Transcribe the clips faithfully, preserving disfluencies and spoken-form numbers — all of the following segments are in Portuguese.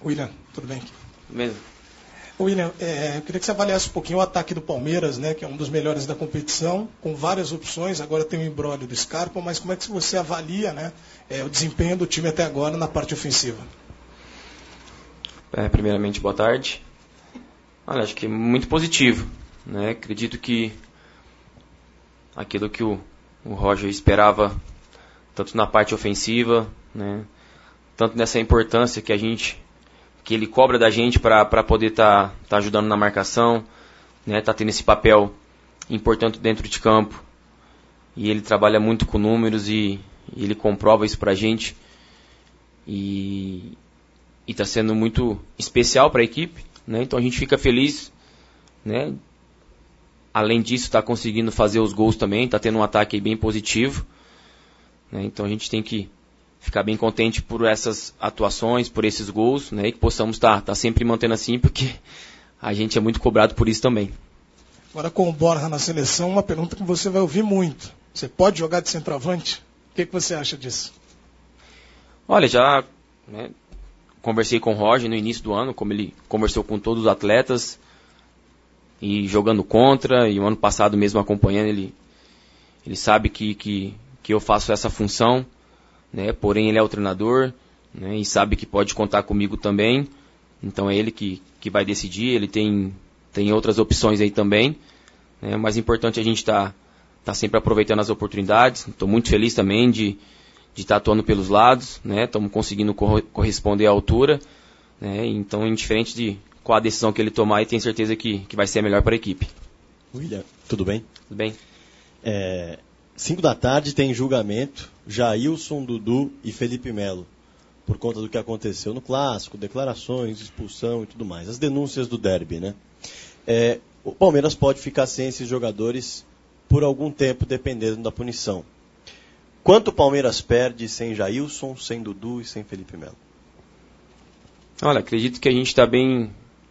William, tudo bem? Mesmo. William, é, eu queria que você avaliasse um pouquinho o ataque do Palmeiras, né, que é um dos melhores da competição, com várias opções. Agora tem o embrólio do Scarpa, mas como é que você avalia, né, é, o desempenho do time até agora na parte ofensiva? É, primeiramente, boa tarde. Olha, acho que é muito positivo, né? Acredito que aquilo que o, o Roger esperava, tanto na parte ofensiva, né, tanto nessa importância que a gente que ele cobra da gente para poder estar tá, tá ajudando na marcação, né, tá tendo esse papel importante dentro de campo. E ele trabalha muito com números e, e ele comprova isso para a gente. E está sendo muito especial para a equipe, né, então a gente fica feliz, né. Além disso, está conseguindo fazer os gols também, está tendo um ataque bem positivo, né, então a gente tem que ficar bem contente por essas atuações, por esses gols, né, e que possamos estar tá, tá sempre mantendo assim, porque a gente é muito cobrado por isso também. Agora com o Borja na seleção, uma pergunta que você vai ouvir muito. Você pode jogar de centroavante? O que, que você acha disso? Olha, já, né, conversei com o Roger no início do ano, como ele conversou com todos os atletas, e jogando contra, e o ano passado mesmo acompanhando, ele, ele sabe que, que, que eu faço essa função, né, porém ele é o treinador, né, e sabe que pode contar comigo também, então é ele que, que vai decidir. Ele tem, tem outras opções aí também, né, mas é importante a gente estar tá, tá sempre aproveitando as oportunidades. Estou muito feliz também de de estar tá atuando pelos lados, né, estamos conseguindo cor- corresponder à altura, né, então indiferente de qual a decisão que ele tomar, eu tenho certeza que, que vai ser a melhor para a equipe. William, tudo bem? Tudo bem. É, cinco da tarde tem julgamento, Jailson, Dudu e Felipe Melo, por conta do que aconteceu no Clássico, declarações, expulsão e tudo mais. As denúncias do derby, né? É, o Palmeiras pode ficar sem esses jogadores por algum tempo, dependendo da punição. Quanto o Palmeiras perde sem Jailson, sem Dudu e sem Felipe Melo? Olha, acredito que a gente está bem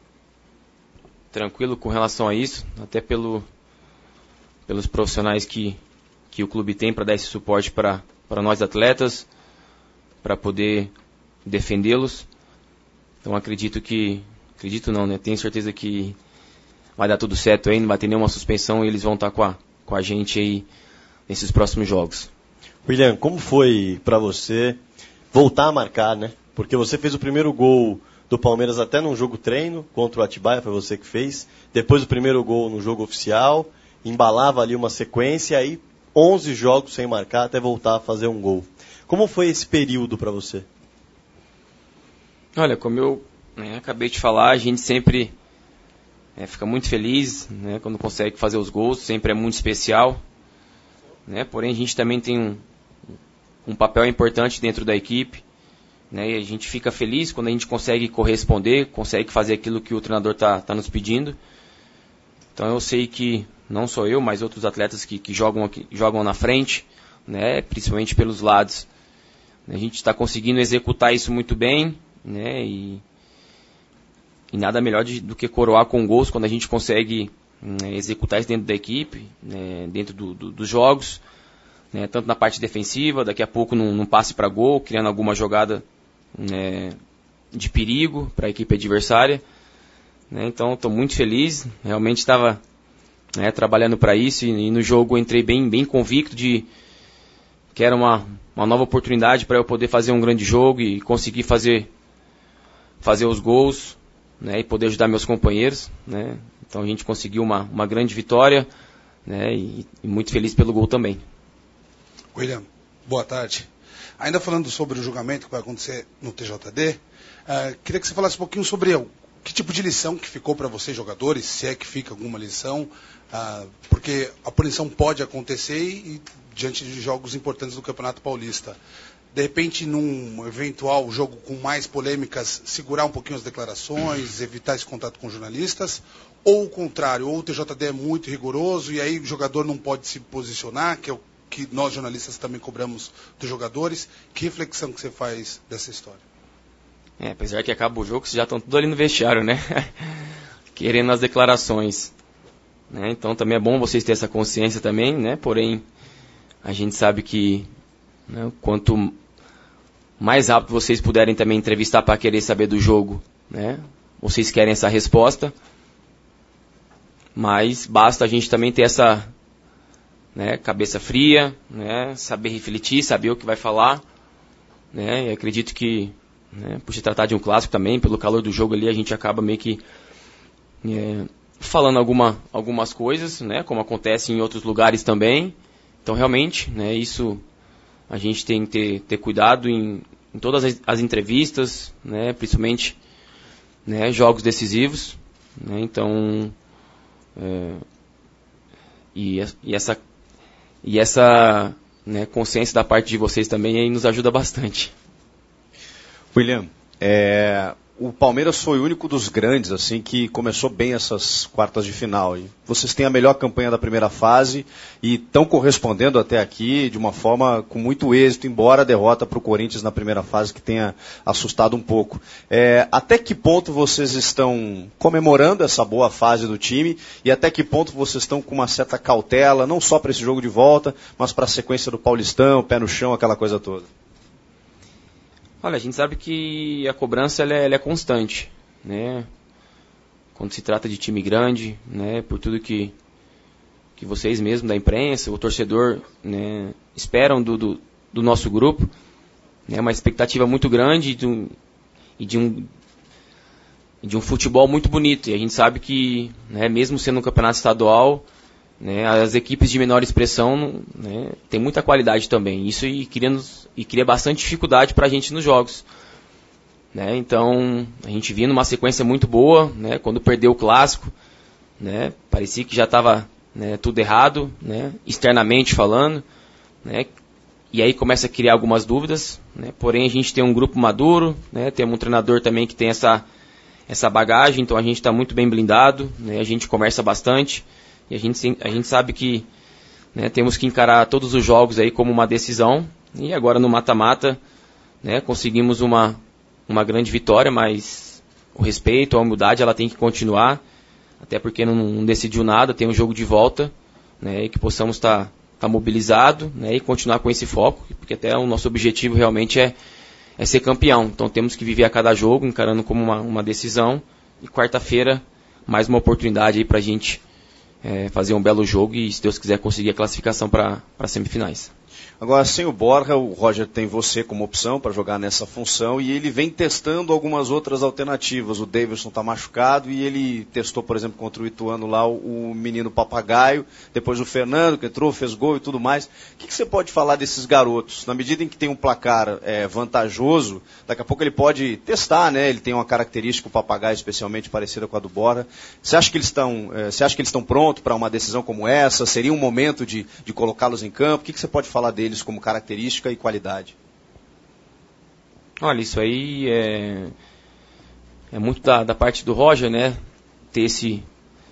tranquilo com relação a isso, até pelo, pelos profissionais que, que o clube tem para dar esse suporte para nós atletas, para poder defendê-los. Então acredito que, acredito não, né? Tenho certeza que vai dar tudo certo aí, não vai ter nenhuma suspensão e eles vão estar com a, com a gente aí nesses próximos jogos. William, como foi para você voltar a marcar, né? Porque você fez o primeiro gol do Palmeiras até num jogo treino contra o Atibaia, foi você que fez. Depois o primeiro gol no jogo oficial, embalava ali uma sequência, aí onze jogos sem marcar até voltar a fazer um gol. Como foi esse período para você? Olha, como eu né, acabei de falar, a gente sempre é, fica muito feliz, né, quando consegue fazer os gols, sempre é muito especial, né, porém a gente também tem um, um papel importante dentro da equipe, né, e a gente fica feliz quando a gente consegue corresponder, consegue fazer aquilo que o treinador está tá nos pedindo. Então eu sei que não só eu, mas outros atletas que, que jogam, aqui, jogam na frente, né, principalmente pelos lados, a gente está conseguindo executar isso muito bem, né, e, e nada melhor de, do que coroar com gols quando a gente consegue né, executar isso dentro da equipe, né, dentro do, do, dos jogos, né, tanto na parte defensiva, daqui a pouco num, num passe para gol, criando alguma jogada né, de perigo para a equipe adversária. Né, então estou muito feliz, realmente estava né, trabalhando para isso e, e no jogo entrei bem, bem convicto de que era uma, uma nova oportunidade para eu poder fazer um grande jogo e conseguir fazer, fazer os gols né, e poder ajudar meus companheiros. Né. Então a gente conseguiu uma, uma grande vitória né, e, e muito feliz pelo gol também. William, boa tarde. Ainda falando sobre o julgamento que vai acontecer no T J D, uh, queria que você falasse um pouquinho sobre o, que tipo de lição que ficou para vocês, jogadores, se é que fica alguma lição, uh, porque a punição pode acontecer e, e diante de jogos importantes do Campeonato Paulista. De repente, num eventual jogo com mais polêmicas, segurar um pouquinho as declarações, evitar esse contato com jornalistas, ou o contrário, ou o T J D é muito rigoroso e aí o jogador não pode se posicionar, que é o que nós jornalistas também cobramos dos jogadores. Que reflexão que você faz dessa história? É, apesar que acaba o jogo, vocês já estão tudo ali no vestiário, né? Querendo as declarações. Né? Então também é bom vocês terem essa consciência também, né? Porém, a gente sabe que né, quanto mais rápido vocês puderem também entrevistar para querer saber do jogo, né? Vocês querem essa resposta, mas basta a gente também ter essa, né, cabeça fria, né, saber refletir, saber o que vai falar, né? E acredito que, né, por se tratar de um clássico também, pelo calor do jogo ali, a gente acaba meio que é, falando alguma, algumas coisas, né, como acontece em outros lugares também. Então, realmente, né, isso a gente tem que ter, ter cuidado em, em todas as, as entrevistas, né, principalmente, né, jogos decisivos, né, então é, e, e essa e essa, né, consciência da parte de vocês também aí nos ajuda bastante. William, é, o Palmeiras foi o único dos grandes assim que começou bem essas quartas de final. E vocês têm a melhor campanha da primeira fase e estão correspondendo até aqui de uma forma com muito êxito, embora a derrota para o Corinthians na primeira fase que tenha assustado um pouco. É, até que ponto vocês estão comemorando essa boa fase do time e até que ponto vocês estão com uma certa cautela, não só para esse jogo de volta, mas para a sequência do Paulistão, pé no chão, aquela coisa toda? Olha, a gente sabe que a cobrança ela é, ela é constante, né? Quando se trata de time grande, né? Por tudo que, que vocês mesmos da imprensa, o torcedor, né, esperam do, do, do nosso grupo, né? Uma expectativa muito grande de um, e de um, de um futebol muito bonito. E a gente sabe que, né, mesmo sendo um campeonato estadual, né, as equipes de menor expressão, né, tem muita qualidade também. Isso e cria, nos, e cria bastante dificuldade para a gente nos jogos. Né, então, a gente vinha numa sequência muito boa. Né, quando perdeu o clássico, né, parecia que já estava, né, tudo errado, né, externamente falando. Né, e aí começa a criar algumas dúvidas. Né, porém, a gente tem um grupo maduro, né, tem um treinador também que tem essa, essa bagagem. Então, a gente está muito bem blindado. Né, a gente conversa bastante. E a gente, a gente sabe que, né, temos que encarar todos os jogos aí como uma decisão. E agora no mata-mata, né, conseguimos uma, uma grande vitória, mas o respeito, a humildade, ela tem que continuar. Até porque não, não decidiu nada, tem um jogo de volta, né, e que possamos estar tá, tá mobilizado, né, e continuar com esse foco. Porque até o nosso objetivo realmente é, é ser campeão. Então temos que viver a cada jogo, encarando como uma, uma decisão. E quarta-feira, mais uma oportunidade aí para a gente É, fazer um belo jogo e, se Deus quiser, conseguir a classificação para as semifinais. Agora, sem o Borja, o Roger tem você como opção para jogar nessa função e ele vem testando algumas outras alternativas. O Davidson está machucado e ele testou, por exemplo, contra o Ituano lá o, o menino Papagaio, depois o Fernando, que entrou, fez gol e tudo mais. O que, que você pode falar desses garotos? Na medida em que tem um placar é, vantajoso, daqui a pouco ele pode testar, né? Ele tem uma característica, o Papagaio, especialmente parecida com a do Borja. Você acha que eles estão, é, você acha que eles estão prontos para uma decisão como essa? Seria um momento de, de colocá-los em campo? O que, que você pode falar deles como característica e qualidade? Olha, isso aí é, é muito da, da parte do Roger, né? Ter esse,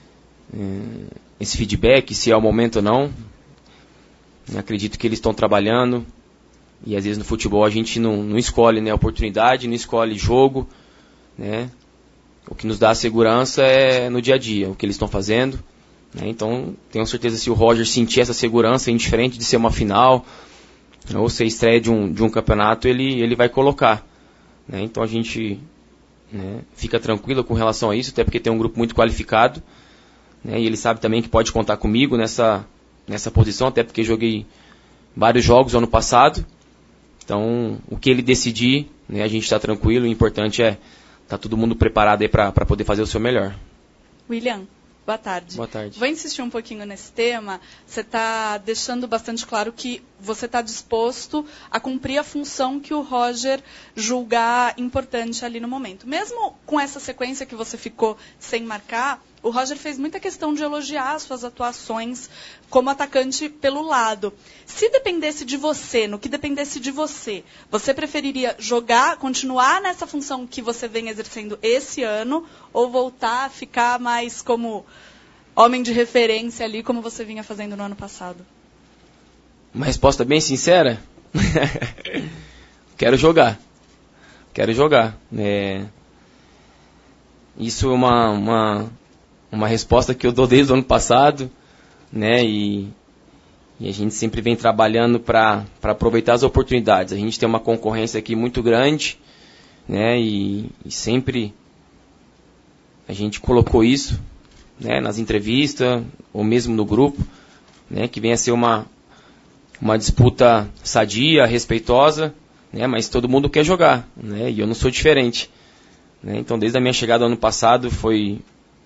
é, esse feedback, se é o momento ou não. Eu acredito que eles estão trabalhando e às vezes no futebol a gente não, não escolhe, né, a oportunidade, não escolhe jogo, né? O que nos dá a segurança é no dia a dia, o que eles estão fazendo. Né? Então, tenho certeza que se o Roger sentir essa segurança, indiferente de ser uma final ou ser estreia de um, de um campeonato, ele, ele vai colocar. Né? Então a gente, né, fica tranquilo com relação a isso, até porque tem um grupo muito qualificado, né, e ele sabe também que pode contar comigo nessa, nessa posição, até porque joguei vários jogos ano passado. Então, o que ele decidir, né, a gente está tranquilo, o importante é estar tá todo mundo preparado para poder fazer o seu melhor. William, boa tarde. Boa tarde. Vou insistir um pouquinho nesse tema. Você está deixando bastante claro que você está disposto a cumprir a função que o Roger julgar importante ali no momento. Mesmo com essa sequência que você ficou sem marcar, o Roger fez muita questão de elogiar as suas atuações como atacante pelo lado. Se dependesse de você, no que dependesse de você, você preferiria jogar, continuar nessa função que você vem exercendo esse ano, ou voltar a ficar mais como homem de referência ali, como você vinha fazendo no ano passado? Uma resposta bem sincera? Quero jogar. Quero jogar. É... Isso é uma... uma... uma resposta que eu dou desde o ano passado, né, e, E a gente sempre vem trabalhando para aproveitar as oportunidades. A gente tem uma concorrência aqui muito grande, né? E, e sempre a gente colocou isso, né, nas entrevistas ou mesmo no grupo, né, que venha a ser uma, uma disputa sadia, respeitosa, né, mas todo mundo quer jogar, né, e eu não sou diferente. Né, então, desde a minha chegada ano passado, foi,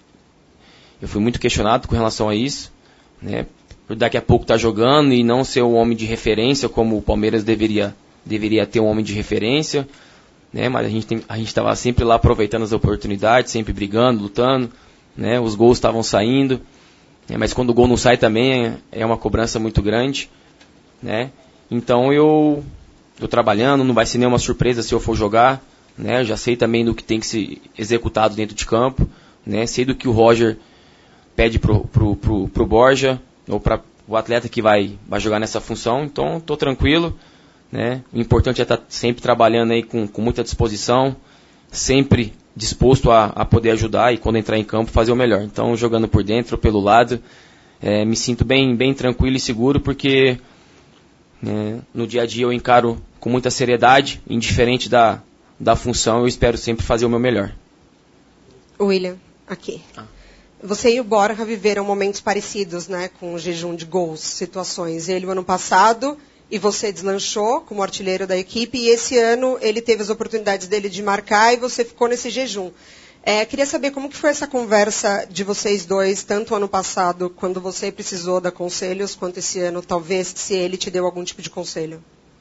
eu fui muito questionado com relação a isso, né, por daqui a pouco estar jogando e não ser um homem de referência, como o Palmeiras deveria, deveria ter um homem de referência, né, mas a gente tem, a gente estava sempre lá aproveitando as oportunidades, sempre brigando, lutando, né, os gols estavam saindo, né, mas quando o gol não sai também é, é uma cobrança muito grande, né, então eu estou trabalhando, não vai ser nenhuma surpresa se eu for jogar, né, eu já sei também do que tem que ser executado dentro de campo, né, sei do que o Roger pede pro, pro, pro, pro Borja, ou para o atleta que vai, vai jogar nessa função, então estou tranquilo, né? O importante é estar tá sempre trabalhando aí com, com muita disposição, sempre disposto a, a poder ajudar e quando entrar em campo fazer o melhor. Então, jogando por dentro, pelo lado, é, me sinto bem, bem tranquilo e seguro, porque né, no dia a dia eu encaro com muita seriedade, indiferente da, da função, eu espero sempre fazer o meu melhor. William, aqui. Ah. Você e o Borja viveram momentos parecidos, né, com o jejum de gols, situações. Ele, o ano passado, e você deslanchou como artilheiro da equipe, e esse ano ele teve as oportunidades dele de marcar e você ficou nesse jejum. É, queria saber como que foi essa conversa de vocês dois, tanto ano passado, quando você precisou dar conselhos, quanto esse ano, talvez, se ele te deu algum tipo de conselho.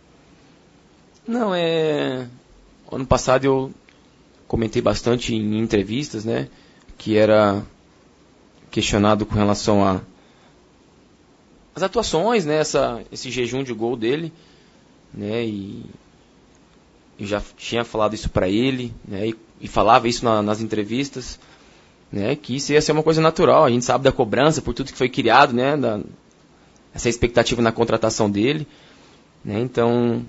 Não, é... Ano passado eu comentei bastante em entrevistas, né, que era questionado com relação a as atuações, né, essa, esse jejum de gol dele, né, e eu já tinha falado isso para ele, né, e, e falava isso na, nas entrevistas, né, que isso ia ser uma coisa natural. A gente sabe da cobrança por tudo que foi criado, né, da, essa expectativa na contratação dele, né, então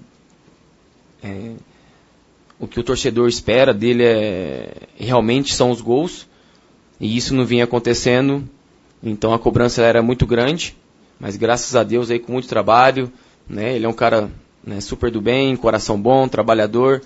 é, o que o torcedor espera dele é realmente são os gols. E isso não vinha acontecendo, então a cobrança era muito grande, mas graças a Deus aí com muito trabalho, né, ele é um cara, né, super do bem, coração bom, trabalhador,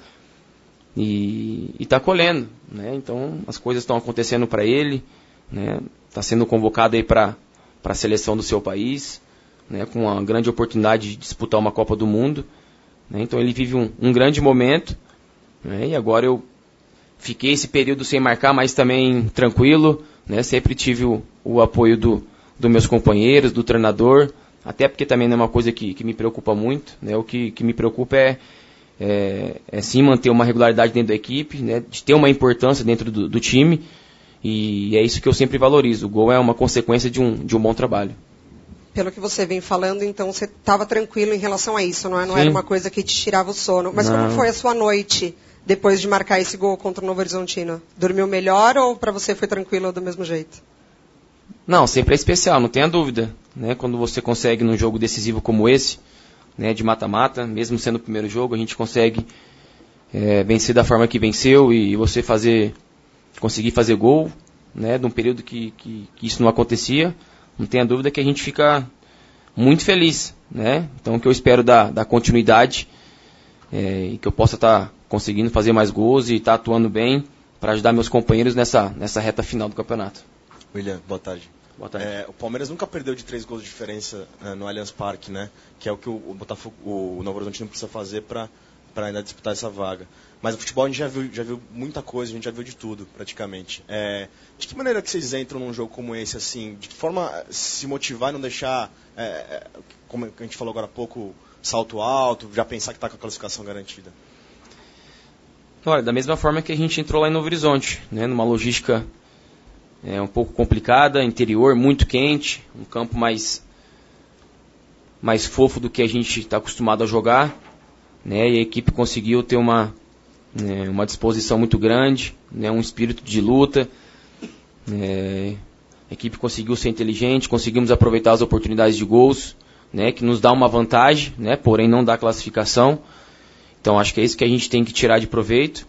e está colhendo, né, então as coisas estão acontecendo para ele, né, está sendo convocado aí para a seleção do seu país, né, com uma grande oportunidade de disputar uma Copa do Mundo, né, então ele vive um, um grande momento, né, e agora eu fiquei esse período sem marcar, mas também tranquilo, né? Sempre tive o, o apoio do, dos meus companheiros, do treinador, até porque também não é uma coisa que, que me preocupa muito, né? O que, que me preocupa é, é, é sim manter uma regularidade dentro da equipe, né? De ter uma importância dentro do, do time, e é isso que eu sempre valorizo. O gol é uma consequência de um, de um bom trabalho. Pelo que você vem falando, então você estava tranquilo em relação a isso, não é? Não sim. Era uma coisa que te tirava o sono. Mas não. Como foi a sua noite depois de marcar esse gol contra o Novo Horizontino? Dormiu melhor ou para você foi tranquilo do mesmo jeito? Não, sempre é especial, não tenha dúvida. Né? Quando você consegue num jogo decisivo como esse, né, de mata-mata, mesmo sendo o primeiro jogo, a gente consegue é, vencer da forma que venceu e você fazer, conseguir fazer gol, né, num período que, que, que isso não acontecia, não tenha dúvida que a gente fica muito feliz. Né? Então o que eu espero da, da continuidade é, e que eu possa estar... Tá conseguindo fazer mais gols e estar tá atuando bem para ajudar meus companheiros nessa, nessa reta final do campeonato. William, boa tarde. Boa tarde. É, o Palmeiras nunca perdeu de três gols de diferença uh, no Allianz Parque, né? Que é o que o, o, Botafogo, o Novo Horizontino precisa fazer para ainda disputar essa vaga. Mas o futebol a gente já viu, já viu muita coisa, a gente já viu de tudo, praticamente. É, de que maneira que vocês entram num jogo como esse, assim? De que forma se motivar e não deixar, é, como a gente falou agora há pouco, salto alto, já pensar que está com a classificação garantida? Olha, da mesma forma que a gente entrou lá em Novo Horizonte, né, numa logística é, um pouco complicada, interior, muito quente, um campo mais, mais fofo do que a gente está acostumado a jogar, né, e a equipe conseguiu ter uma, né, uma disposição muito grande, né, um espírito de luta, é, a equipe conseguiu ser inteligente, conseguimos aproveitar as oportunidades de gols, né, que nos dá uma vantagem, né, porém não dá classificação. Então, acho que é isso que a gente tem que tirar de proveito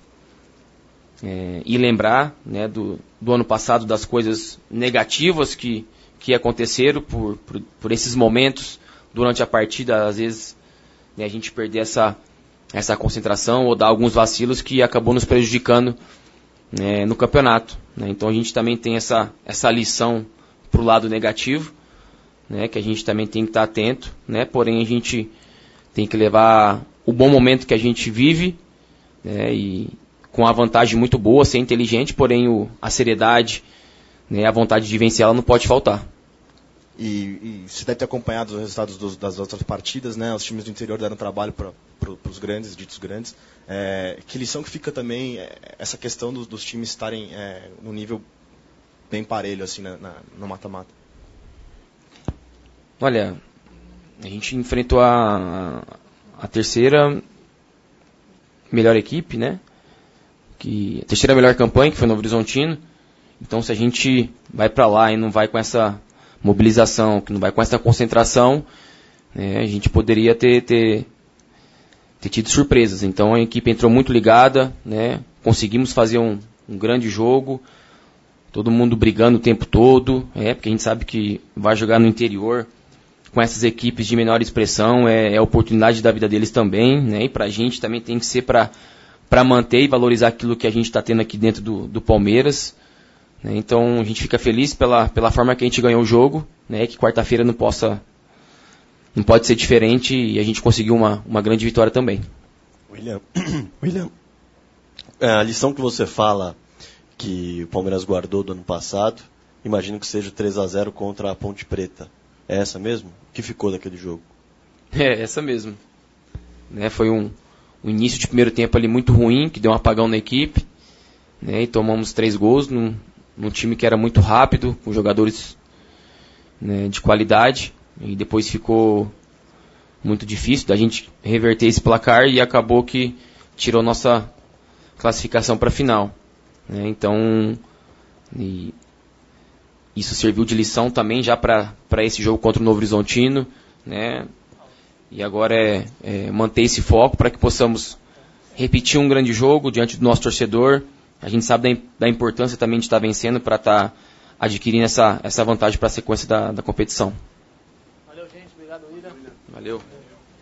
é, e lembrar, né, do, do ano passado das coisas negativas que, que aconteceram por, por, por esses momentos durante a partida, às vezes, né, a gente perder essa, essa concentração ou dar alguns vacilos que acabou nos prejudicando, né, no campeonato. Né? Então a gente também tem essa, essa lição para o lado negativo, né, que a gente também tem que estar atento, né, porém a gente tem que levar o bom momento que a gente vive, né, e com a vantagem muito boa, ser inteligente, porém o, a seriedade, né, a vontade de vencer ela não pode faltar. E, e você deve ter acompanhado os resultados dos, das outras partidas, né? Os times do interior deram trabalho para pro, os grandes, ditos grandes. É, que lição que fica também é, essa questão dos, dos times estarem é, no nível bem parelho assim na, na, no mata-mata? Olha, a gente enfrentou a, a terceira melhor equipe, né? Que, a terceira melhor campanha, que foi Novo Horizontino. Então, se a gente vai para lá e não vai com essa mobilização, que não vai com essa concentração, né, a gente poderia ter, ter, ter tido surpresas. Então, a equipe entrou muito ligada, né, conseguimos fazer um, um grande jogo, todo mundo brigando o tempo todo, é, porque a gente sabe que vai jogar no interior com essas equipes de menor expressão, é, é a oportunidade da vida deles também, né, e para a gente também tem que ser para para manter e valorizar aquilo que a gente está tendo aqui dentro do, do Palmeiras. Né, então a gente fica feliz pela, pela forma que a gente ganhou o jogo, né, que quarta-feira não possa não pode ser diferente e a gente conseguiu uma, uma grande vitória também. William, William, a lição que você fala que o Palmeiras guardou do ano passado, imagino que seja o três a zero contra a Ponte Preta. É essa mesmo? O que ficou daquele jogo? É, essa mesmo. Né, foi um, um início de primeiro tempo ali muito ruim, que deu um apagão na equipe, né, e tomamos três gols num, num time que era muito rápido, com jogadores, né, de qualidade, e depois ficou muito difícil da gente reverter esse placar e acabou que tirou nossa classificação para a final. Né, então, e isso serviu de lição também já para esse jogo contra o Novo Horizontino, né, e agora é, é manter esse foco para que possamos repetir um grande jogo diante do nosso torcedor. A gente sabe da, da importância também de estar vencendo para estar adquirindo essa, essa vantagem para a sequência da, da competição. Valeu, gente. Obrigado, William. Valeu.